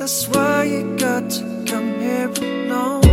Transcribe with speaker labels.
Speaker 1: That's why you got to come here alone.